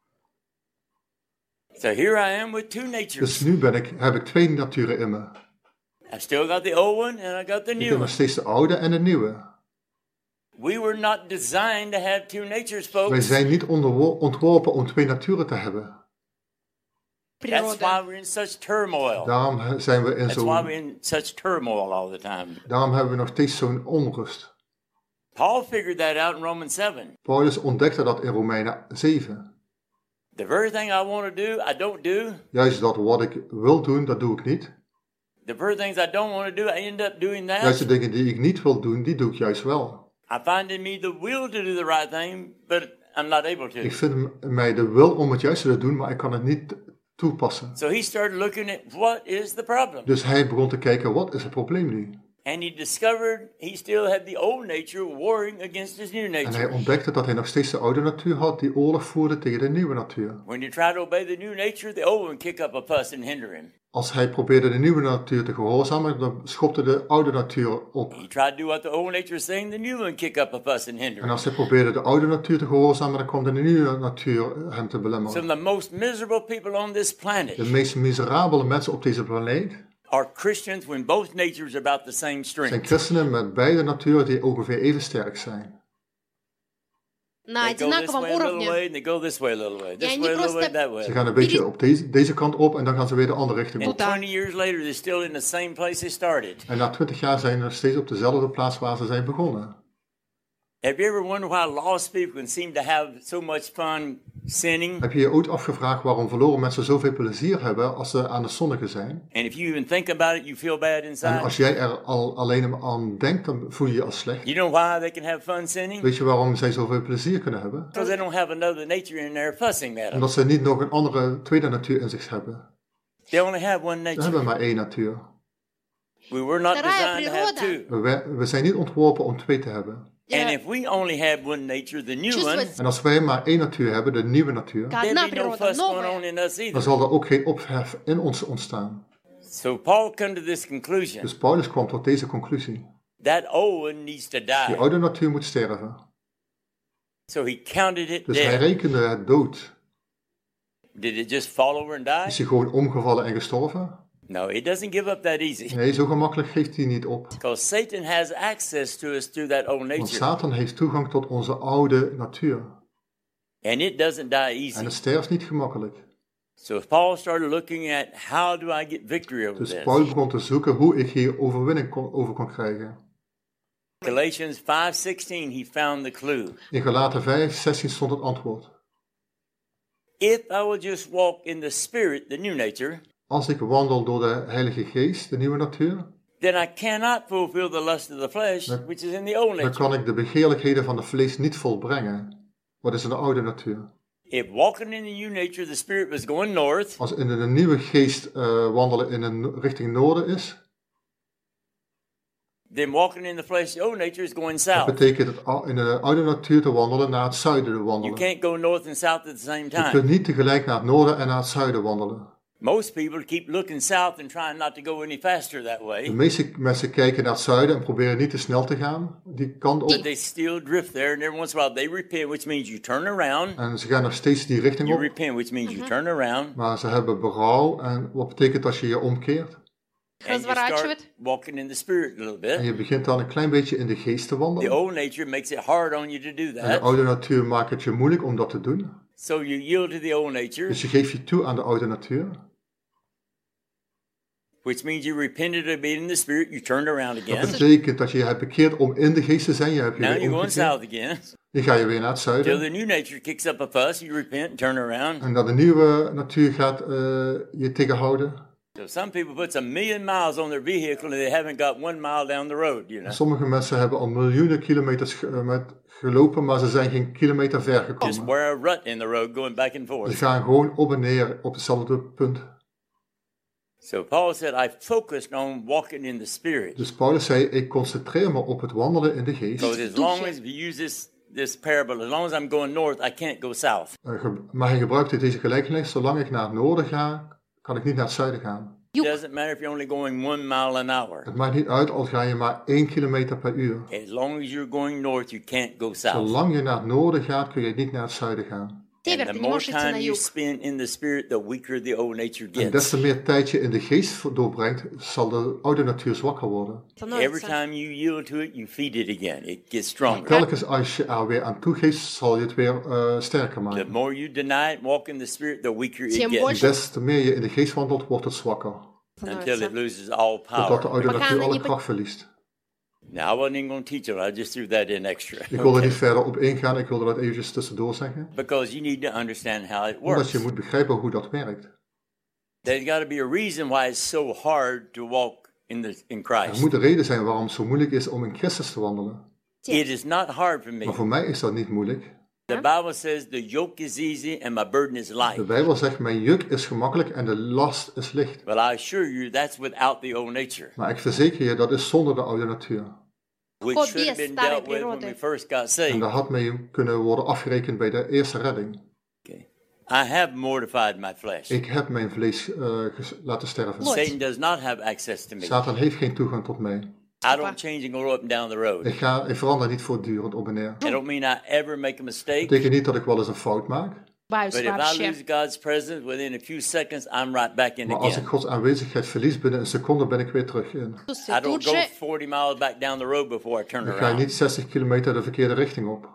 So here I am with two natures. Dus nu heb ik twee naturen in me. I still got the old one and I got the Ik new heb nog one. steeds de oude en de nieuwe. We were not designed to have two natures, Wij folks. zijn niet ontworpen om twee naturen te hebben. That's Природа. why we're in such turmoil. Daarom zijn we in That's why we're zo'n, in such turmoil all the time. daarom hebben we nog steeds zo'n onrust. Paul figured that out in Romans 7. Paulus ontdekte dat in Romeinen 7. The very thing I want to do, I don't do. Juist dat wat ik wil doen, dat doe ik niet. The very things I don't want to do, I end up doing Juist de that. dingen die ik niet wil doen, die doe ik juist wel. I find in me the will to do the right thing, but I'm not able Ik to. vind in mij de wil om het juiste te doen, maar ik kan het niet toepassen. So he started looking at what is the problem. Dus hij begon te kijken, wat is het probleem nu? And he discovered he still had the old nature warring against his new En hij nature. ontdekte dat hij nog steeds de oude natuur had die oorlog voerde tegen de nieuwe natuur. When you try to obey the new nature, the old one kick up a fuss and hinder him. Als hij probeerde de nieuwe natuur te gehoorzamen, dan schopte de oude natuur op. He tried to do what the old nature is saying, the new one kick up a fuss and hinder En him. als hij probeerde de oude natuur te gehoorzamen, dan kwam de nieuwe natuur hem te belemmeren. Some of the most miserable people on this De planet meest miserabele mensen op deze planeet are Christians when both natures are about the same zijn strength. christenen met beide naturen die ongeveer even sterk zijn. На They go this одинаковом way a little уровне. way and they go this way a little way. This они way a little way, просто- that way. Ze gaan een beetje op deze kant op en dan gaan ze weer de andere richting And op. 20 years later, they're still in the same place they started. En na 20 jaar zijn ze nog steeds op dezelfde plaats waar ze zijn begonnen. Have you ever wondered why lost people can seem to have so much fun sinning? Heb je je ooit afgevraagd waarom verloren mensen zoveel plezier hebben als ze aan het zondigen zijn? And if you even think about it, you feel bad En inside. als jij er alleen aan denkt, dan voel je je als slecht. You know why they can have fun sinning? Weet je waarom zij zoveel plezier kunnen hebben? Because they don't have another nature in there fussing at them. Omdat ze niet nog een andere tweede natuur in zich hebben. They only have one Ze nature. hebben maar één natuur. We were not Вторая designed to have природа. two. We zijn niet ontworpen om twee te hebben. And Я if we only have one nature, the new one, чувствовать En als wij maar één natuur hebben, de nieuwe natuur, как there'd одна be no природа, fuss going on новая. in us dan either. zal er ook geen ophef in ons ontstaan. So Paul come to this conclusion. Dus Paulus kwam tot deze conclusie. That old one needs to Die die. oude natuur moet sterven. So he counted it Dus hij dead. rekende het dood. Did it just fall over and Is die? hij gewoon omgevallen en gestorven? No, it doesn't give up that easy. Nee, zo gemakkelijk geeft hij niet op. Because Satan has access to us through that old Want nature. Satan heeft toegang tot onze oude natuur. And it doesn't die En easy. het sterft niet gemakkelijk. So Paul started looking at how do I get victory over Dus this. Paul begon te zoeken hoe ik hier overwinning over kon krijgen. Galatians 5:16, he found the clue. In Galaten 5:16 stond het antwoord. If I will just walk in the spirit, the new nature, Als ik wandel door de Heilige Geest, de nieuwe natuur, then I cannot fulfill the lust of the flesh, which is in the old dan nature. kan ik de begeerlijkheden van de vlees niet volbrengen. Wat is in de oude natuur? If walking in the new nature, the spirit was going north, Als in de nieuwe geest wandelen in een richting noorden is, then walking in the flesh, the old nature, is going dat south. betekent het in de oude natuur te wandelen naar het zuiden te You wandelen. can't go north and south at the same Je time. kunt niet tegelijk naar het noorden en naar het zuiden wandelen. Most people keep looking south and trying not to go any faster that De way, meeste mensen kijken naar het zuiden en proberen niet te snel te gaan, die kant but op. they still drift there. And every once in a while, they repent, which means you turn around. En ze gaan nog steeds die richting You op, repent, which means you turn around maar ze hebben berouw. En wat betekent als je je omkeert? and you start Разворачивает. walking in the spirit a little En bit. je begint dan een klein beetje in de geest te The wandelen. old nature makes it hard on you to do En de that, oude natuur maakt het je moeilijk om dat te doen. so you yield to the old nature, Dus je geeft je toe aan de oude natuur. which means you repented of being in the spirit, you turned around Dat again. betekent dat je je hebt bekeerd om in de geest te zijn. Je hebt je Now weer you're going omgekeerd. south again. Dan ga je weer naar het Till zuiden. the new nature kicks up a fuss, you repent and turn around. En dat de nieuwe natuur gaat je tegenhouden. So some people put some million miles on their vehicle and they haven't got 1 mile down the road, you know. Sommige mensen hebben al miljoenen kilometers gelopen, maar ze zijn geen kilometer ver Just gekomen. wear a rut in the road going back and Ze forth. gaan gewoon op en neer op hetzelfde punt. So Paul said, I focused on walking in the spirit. Dus Paulus zei, ik concentreer me op het wandelen in de geest. Because as long as we use this parable, as long as I'm going north, I can't go south. Maar hij gebruikte deze gelijkenis, zolang ik naar het noorden ga, kan ik niet naar het zuiden gaan. It doesn't matter if you're only going 1 mile an hour. Het maakt niet uit al ga je maar 1 kilometer per uur. As long as you're going north, you can't go south. Zolang je naar het noorden gaat, kun je niet naar het zuiden gaan. Север, And the ты не more можешь идти на time you юг. spend in the spirit, the weaker the old nature En des gets. te meer tijd je in de geest doorbrengt, zal de oude natuur zwakker worden. Every Становится. time you yield to it, you feed it again. It gets stronger. Telkens als je er weer aan toegeeft, zal je het weer sterker The maken. more you deny it, walk in the spirit, the weaker it Тем gets. больше Des te meer je in de geest wandelt, wordt het zwakker. Until it становится. loses all Totdat de power. oude Maar gaan natuur we alle niet kracht verliest. Now, I wasn't even going to teach it. I just threw that in extra. Ik wil er Okay. niet verder op ingaan, ik wilde dat eventjes tussendoor zeggen. Because you need to understand how it Omdat works. je moet begrijpen hoe dat werkt. There's got to be a reason why it's so hard to walk in Er Christ. moet een reden zijn waarom het zo moeilijk is om in Christus te wandelen. It is not hard for me. Maar voor mij is dat niet moeilijk. The Bible says the yoke is easy and my burden is De light. Bijbel zegt, mijn juk is gemakkelijk en de last is licht. Well, I assure you that's without the old nature, Maar ik verzeker je, dat is zonder de oude natuur. which God should have без been старой dealt with when природы. we first got En saved. dat had mee kunnen worden afgerekend bij de eerste redding. Okay. I have mortified my flesh. Ik heb mijn vlees laten sterven. Lord. Satan does not have access to me. Satan heeft geen toegang tot mij. I don't change and go up and down the road. Ik verander niet voortdurend op en neer. I don't mean I ever make a mistake. Dat betekent niet dat ik wel eens een fout maak. Ошибаюсь But if I вообще. lose God's presence within a few seconds, I'm right back in Maar als ik again. Gods aanwezigheid verlies, binnen een seconde ben ik weer terug in. Слушайте, I тут don't go же 40 miles back down the road before I turn Dan ga je around. niet 60 kilometer de verkeerde richting op.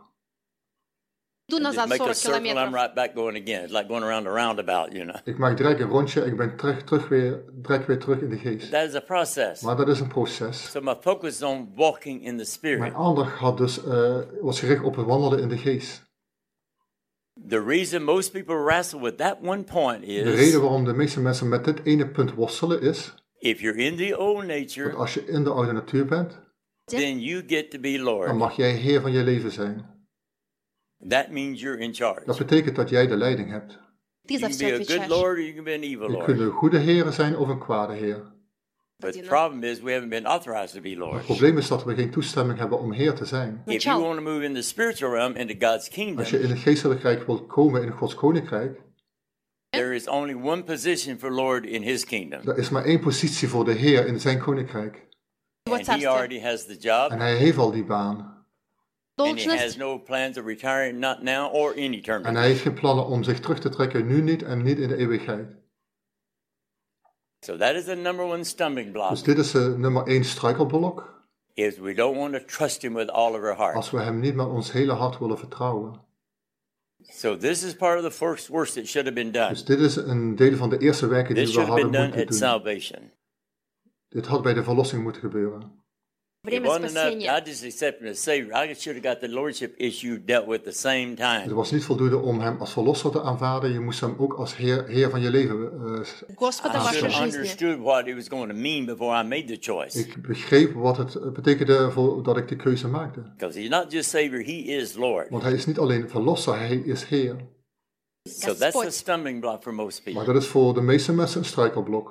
иду Just назад make a 40 circle, I'm километров. right back going again. It's like going around a roundabout, you know. Ik maak direct een rondje, ik ben direct weer terug in de geest. That is a process. Maar dat is een proces. So my focus is on walking in the Spirit. Mijn aandacht was gericht op het wandelen in de geest. The reason most people wrestle with that one point De is reden waarom de meeste mensen met dit ene punt worstelen is, if you're in the old dat nature, als je in de oude natuur bent, then you get to be dan Lord. mag jij heer van je leven zijn. That means you're in charge. Dat betekent dat jij de leiding hebt. Ты You за can все be a good отвечаешь. Lord or you can be an evil Je Lord. kunt een goede heer zijn of een kwade heer. But the problem is we haven't been authorized to be Het Lord. probleem is dat we geen toestemming hebben om heer te zijn. If you want to move in the spiritual realm into God's kingdom, Als je in het geestelijk rijk wilt komen in Gods koninkrijk, there is only one position for Lord in His kingdom. er is maar één positie voor de heer in zijn koninkrijk. Его And He царствие. already has the job. En hij heeft al die baan. And he has Должность. no plans of retiring, not now or in En eternity. hij heeft geen plannen om zich terug te trekken, nu niet en niet in de eeuwigheid. So that is the number one stumbling block, Dus dit is de nummer 1 struikelblok. is we don't want to trust him with all of our heart. Als we hem niet met ons hele hart willen vertrouwen. So this is part of the first work that should have been done. Dus dit is een deel van de eerste werken die This we should have been hadden done moeten at doen. salvation. Dit had bij de verlossing moeten gebeuren. Время It wasn't enough. спасения. I just accepted him as Savior. I should have got the lordship issue dealt with the same time. Het was niet voldoende om hem als verlosser te aanvaarden. Je moest hem ook als heer van je leven. Господа I вашей should have жизни. understood what it was going to mean before I made the choice. Ik begreep wat het betekende dat ik de keuze maakte. Because he's not just Savior, he is Lord. Want hij is niet alleen verlosser, hij is Heer. So that's a stumbling block for most Maar people. dat is voor de meeste mensen een struikelblok.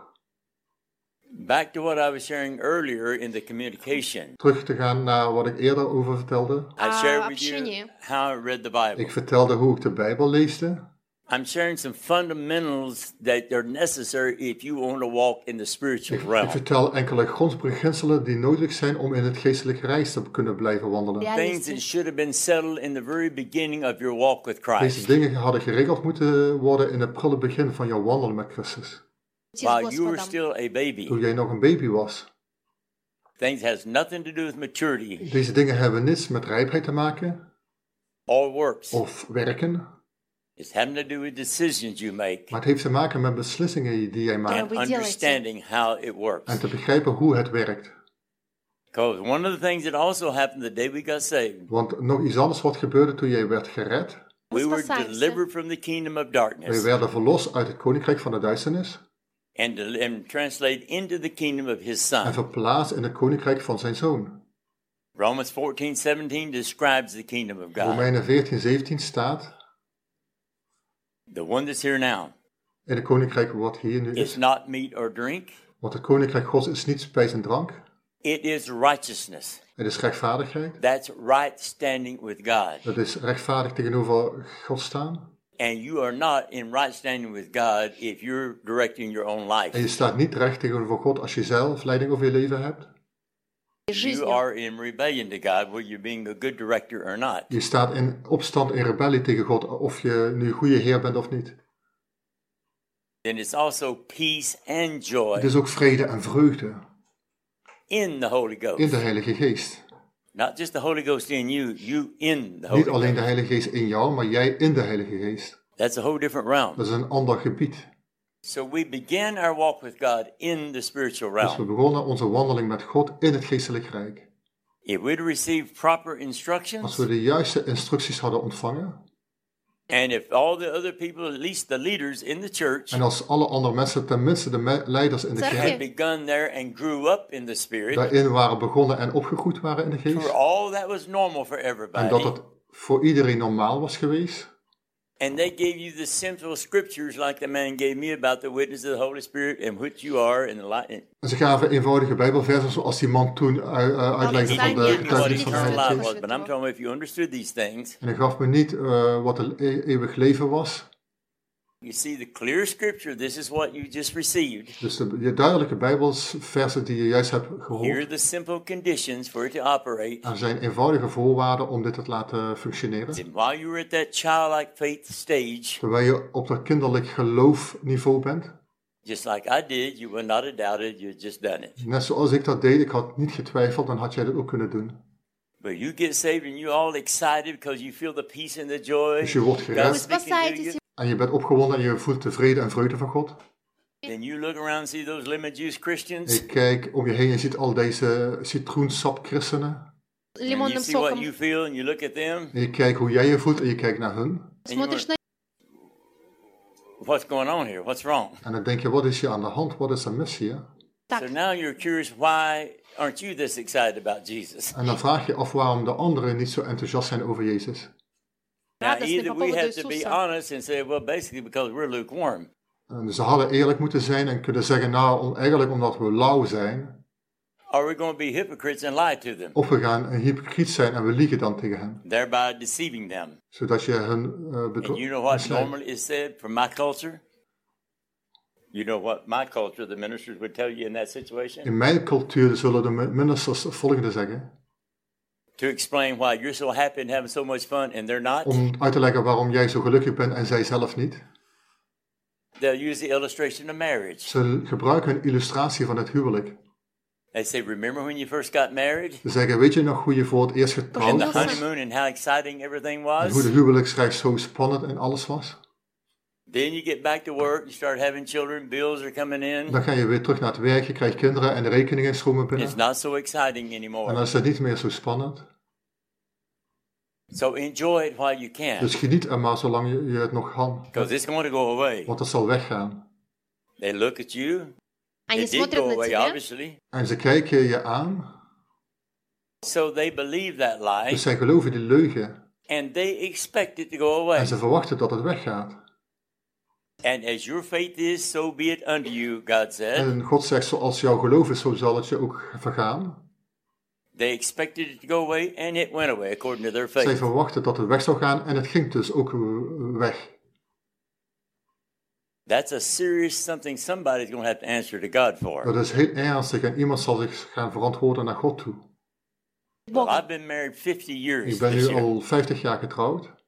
Back to what I was sharing earlier in the communication. Terug te gaan naar wat ik eerder over vertelde. I shared with you Общение. how I read the Bible. Ik vertelde hoe ik de Bijbel leesde. I'm sharing some fundamentals that are necessary if you want to walk in the spiritual Ik realm. vertel enkele grondbeginselen die nodig zijn om in het geestelijke reis te kunnen blijven wandelen. Things that should have been settled in the very beginning of your walk with Deze Christ. dingen hadden geregeld moeten worden in het prille begin van jouw wandelen met Christus. С While you were Господом. still a baby. Toen jij nog een baby was. Things has nothing to do with maturity Deze dingen hebben niets met rijpheid te maken or works. of werken. It's having to do with decisions you make Maar het heeft te maken met beslissingen die jij maakt. and we делаете. understanding how it works. En te begrijpen hoe het werkt. Because one of the things that also happened the day we got saved, Want nog iets anders wat gebeurde toen jij werd gered. we were спасаемся. delivered from the kingdom of Wij darkness werden verlost uit het koninkrijk van de duisternis. and translated into the kingdom of his En son. verplaatst in het koninkrijk van zijn zoon. Romans 14:17 describes the kingdom of God. Romeinen 14:17 staat. The one that's here now In het koninkrijk wat hier nu is is. not meat or drink. Want het koninkrijk gods is niet spijs en drank. It is righteousness. Het is rechtvaardigheid. That's right standing with God. Dat is rechtvaardig tegenover God staan. And you are not in right standing with God if you're directing your own En life. je staat niet recht tegenover God als je zelf leiding over je leven hebt. You Жизнью. are in rebellion to God, whether you're being a good director or not. Je staat in opstand, in rebellie tegen God, of je nu goede heer bent of niet. Then it's also peace and joy Het is ook vrede en vreugde in the Holy in de Ghost. Heilige Geest. Not just the Holy Ghost in you, you in the Holy Niet alleen de Ghost. Heilige Geest in jou, maar jij in de Heilige Geest. That's a whole different realm. Dat is een ander gebied. So we began our walk with God in the spiritual Dus we realm. begonnen onze wandeling met God in het geestelijk rijk. If we'd received proper Als instructions, we de juiste instructies hadden ontvangen. and if all the other people, at least the leaders in the church, En als alle andere mensen, tenminste de leiders in de Certo. kerk, had begun there and grew up in the Spirit, daarin waren begonnen en opgegroeid waren in de for geest. all that was normal for En everybody, dat het voor iedereen normaal was geweest. and they gave you the simple scriptures like the man gave me about the witness of the Holy Spirit and which you are and the light. En ze gaven eenvoudige bijbelversen zoals die man toen uitlegde van de Ja, What getuigenis van de eternal Heilige life Geest. was, but I'm telling you, if you understood these things, En hij gaf me niet wat het eeuwig leven was. you see the clear scripture. This is what you just received. Dus de duidelijke bijbelsversen die je juist hebt Here are gehoord. the simple conditions for it to operate. Er zijn eenvoudige voorwaarden om dit te laten functioneren. And while you were at that childlike faith stage, Terwijl je op dat kinderlijk geloofniveau bent. just like I did, you would not have doubted, you just done it. Net zoals ik dat deed, ik had niet getwijfeld, dan had jij dat ook kunnen doen. But you get saved and you're all excited because you feel the peace and the joy. Dus je wordt gered. God's speaking to Спасаетесь. you. En je bent opgewonden en je voelt de vrede en vreugde van God. Then you look around and see those lemon juice En Christians. je kijkt om je heen en je ziet al deze citroensap-christenen. And you Лимонным see what соком. you feel and you look at them. En je kijkt hoe jij je voelt en je kijkt naar hun. And you Смотришь wonder, на what's going on here? What's wrong? En dan denk je, wat is hier aan de hand? Wat is er mis hier? So now you're curious, why aren't you this excited about Jesus? En dan vraag je af waarom de anderen niet zo enthousiast zijn over Jezus. Now, Радостный either по we поводу have to be Иисуса. honest and say, well, basically because we're lukewarm. En ze hadden eerlijk moeten zijn en kunnen zeggen, nou, eigenlijk omdat we lauw zijn. Or we're going to be hypocrites and lie to them, Of we gaan een hypocriet zijn en we liegen dan tegen hen. thereby deceiving them. Zodat je hun And you know what misleidt. normally is said from my culture? You know what my culture, the ministers would tell you in that situation? In mijn cultuur zullen de ministers het volgende zeggen. To explain why you're so happy and having so much fun and they're not. Om uit te leggen waarom jij zo gelukkig bent en zij zelf niet. They'll use the illustration of marriage. Ze gebruiken een illustratie van het huwelijk. They say, remember when you first got married? Ze zeggen, weet je nog hoe je voor het eerst And getrouwd the was? honeymoon and how exciting everything En hoe de was? huwelijksreis zo spannend en alles was? Then you get back to work, you start having children, bills are coming in. Dan ga je weer terug naar het werk, je krijgt kinderen en de rekeningen stromen binnen. It's not so exciting En anymore. dan is het niet meer zo spannend. So enjoy it while you can, Dus geniet er maar zolang je het nog kan. because it's going to go away. Want het zal weggaan. They look at you. Они It did смотрят go на away, тебя, obviously. En ze kijken je aan. So they believe that lie, Dus zij geloven die leugen. and they expect it to go away. En ze verwachten dat het weggaat. And as your faith is, so be it unto you, God said. En God zegt, zoals jouw geloof is, zo zal het je ook vergaan. They expected it to go away, and it went away according to their Zij faith. verwachten dat het weg zou gaan en het ging dus ook weg. That's a serious something somebody's going to have to answer to God for. Dat is heel ernstig en iemand zal zich gaan verantwoorden naar God toe. Well, Богом. I've been married 50 years Ik ben this nu year, al 50 jaar getrouwd. and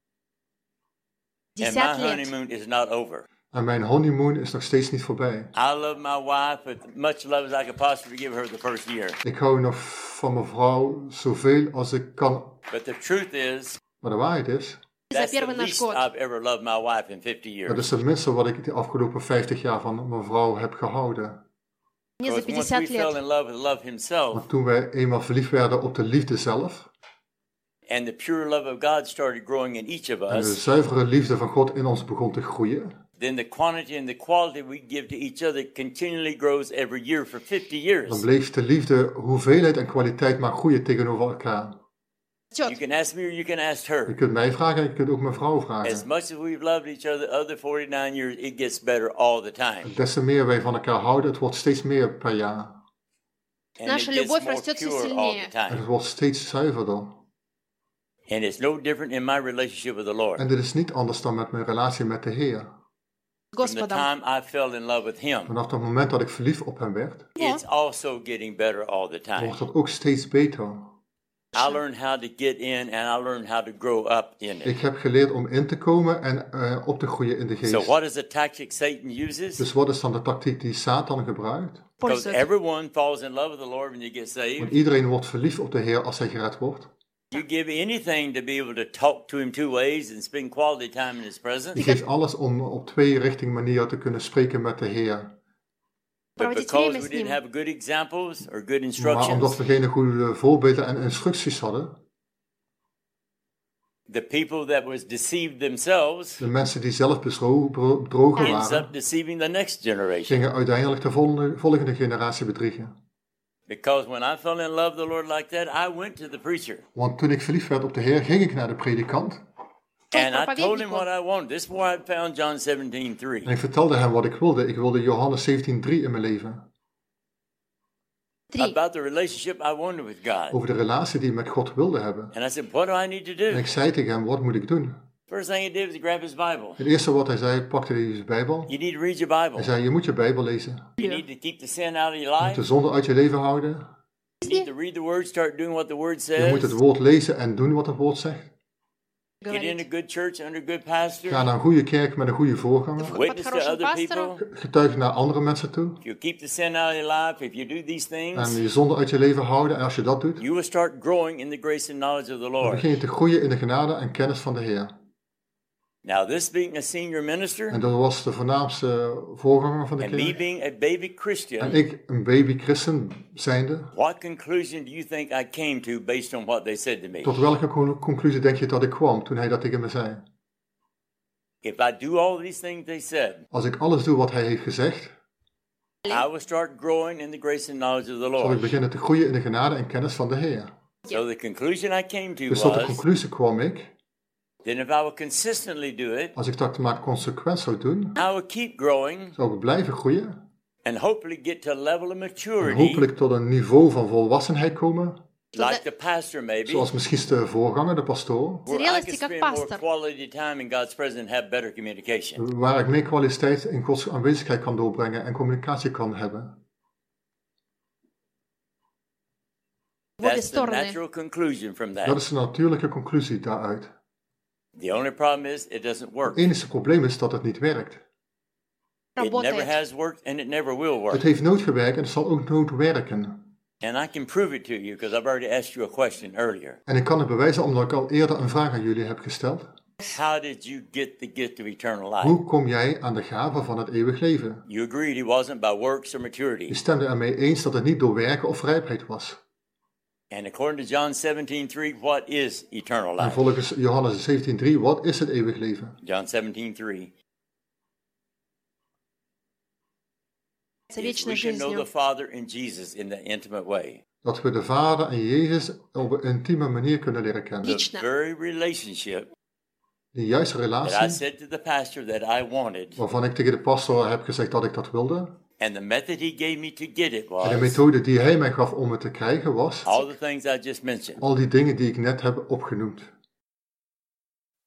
my 50 лет. honeymoon is not over. En mijn honeymoon is nog steeds niet voorbij. I love my wife with much love as I could possibly give her the first year. Ik hou nog van mijn vrouw zoveel als ik kan. But the truth is, Maar de waarheid is, За that's the первый наш least год. I've ever loved my wife in 50 dat years. is het minste wat ik de afgelopen 50 jaar van mijn vrouw heb gehouden. Мне за Because once we 50 fell лет. in love with love himself, Maar toen wij eenmaal verliefd werden op de liefde zelf, and the pure love of God started growing in each of en de us, zuivere liefde van God in ons begon te groeien, then the quantity and the quality we give to each other continually grows every year for 50 dan years. bleef de liefde, hoeveelheid en kwaliteit maar groeien tegenover elkaar. You Растет. can ask me or you can ask Je her. kunt mij vragen en je kunt ook mijn vrouw As vragen. much as we've loved each other other 49 years, it gets better all the time. Des te meer wij van elkaar houden, het wordt steeds meer per jaar. And it Наша gets любовь more растет всё pure all the сильнее. En time. het wordt steeds zuiverder. And it's no different in my relationship with the Lord. En dit is niet anders dan met mijn relatie met de Heer. С From the Господом. time I fell in love with Him, Vanaf het moment dat ik verliefd op hem werd, it's also getting better all the time. wordt het ook steeds beter. I learned how to get in and I learned how to grow up in it. Ik heb geleerd om in te komen en op te groeien in de So geest. what is the tactic Satan uses? Dus wat is dan de tactiek die Satan gebruikt? Because Пользуется. everyone falls in love with the Lord when you get Want saved. iedereen wordt verliefd op de Heer als hij gered wordt. You give anything to be able to talk to Him two ways and spend quality time in His Je presence. geeft alles om op twee richting manier te kunnen spreken met de Heer. But Проводить because время we с didn't Ним. have good examples or good Maar instructions, omdat we geen goede voorbeelden en instructies hadden, the people that was deceived themselves de mensen die zelf bedrogen ends waren, up deceiving the next generation. gingen uiteindelijk de volgende generatie bedriegen. Because when I fell in love with the Lord like that, I went to the preacher. Want toen ik verliefd werd op de Heer, ging ik naar de predikant. And I told him проповеднику. what I wanted. This is where I found John 17:3. En ik vertelde hem wat ik wilde. Ik wilde Johannes 17:3 in mijn leven. 3. About the relationship I wanted with God. Over de relatie die ik met God wilde hebben. And I said, what do I need to En do? ik zei tegen hem, wat moet ik doen? First thing he did was grab his Bible. Het eerste wat hij zei, pakte hij zijn Bijbel. You need to read your Hij Bible. zei, je moet je Bijbel lezen. You need to keep the sin out of your Je moet de life. zonde uit je leven houden. You need to read the Word, start doing what the Word Je moet het says. woord lezen en doen wat het woord zegt. Get in a Говорит. good church under a good Ga pastor. naar een goede kerk met een goede voorganger. Под Witness to хорошим other пастором. people. Getuig naar andere mensen toe. If you keep the sin out of your life, if you do these En things, je zonde uit je leven houden. En als je dat doet, you will start growing in the grace and knowledge of the dan Lord. begin je te groeien in de genade en kennis van de Heer. Now, this being a senior En minister dat was de voornaamste voorganger van de and me kerk. being a baby En Christian, ik, een baby christen zijnde. what conclusion do you think I came to based on what they said to me? Tot welke conclusie denk je dat ik kwam toen hij dat tegen me zei? If I do all these things they said, Als ik alles doe wat hij heeft gezegd, I will start growing in the grace and knowledge of the zal ik Lord. beginnen te groeien in de genade en kennis van de Heer. So the conclusion I came to Dus tot de was, conclusie kwam ik, then if I will consistently do it, als ik dat maar consequent zou doen, I will keep growing zou ik blijven groeien. and hopefully get to a level of En maturity, hopelijk tot een niveau van volwassenheid komen. like the pastor maybe, Zoals misschien de voorganger, de pastoor. where I Зрелости can как spend more пастор. quality time in God's presence and have better communication. Waar ik meer kwaliteit in Gods aanwezigheid kan doorbrengen en communicatie kan hebben. В обе That's the стороны. natural conclusion from Dat that. is de natuurlijke conclusie daaruit. The only problem is it doesn't Het work. enige probleem is dat het niet werkt. It never Работает. has worked and it never will Het work. heeft nooit gewerkt en het zal ook nooit werken. And I can prove it to you because I've already asked you a question earlier. En ik kan het bewijzen omdat ik al eerder een vraag aan jullie heb gesteld. How did you get the gift of eternal life? Hoe kom jij aan de gave van het eeuwig leven? You agreed it wasn't by works or Je maturity. stemde ermee eens dat het niet door werken of rijpheid was. And according to John 17:3, what is eternal En life? volgens Johannes 17:3, wat is het eeuwig leven? John 17:3. Это We вечной can know the жизнью. Father and Jesus in the intimate way. Dat we de Vader en Jezus op een intieme manier kunnen leren kennen. The Лично. very relationship De juiste that I relatie, said to the pastor that I wanted, waarvan ik tegen de pastor heb gezegd dat ik dat wilde. and the method he gave me to get it En de was methode die hij mij gaf om het te krijgen was all the things I just mentioned. al die dingen die ik net heb opgenoemd.